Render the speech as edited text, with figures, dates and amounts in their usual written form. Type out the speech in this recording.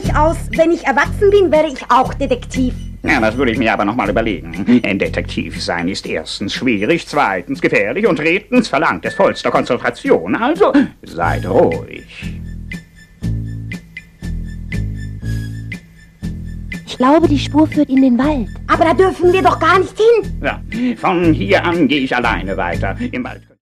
durchaus, wenn ich erwachsen bin, wäre ich auch Detektiv. Ja, das würde ich mir aber nochmal überlegen. Ein Detektiv sein ist erstens schwierig, zweitens gefährlich und drittens verlangt es vollster Konzentration. Also, seid ruhig. Ich glaube, die Spur führt in den Wald. Aber da dürfen wir doch gar nicht hin. Ja, von hier an gehe ich alleine weiter. Im Wald.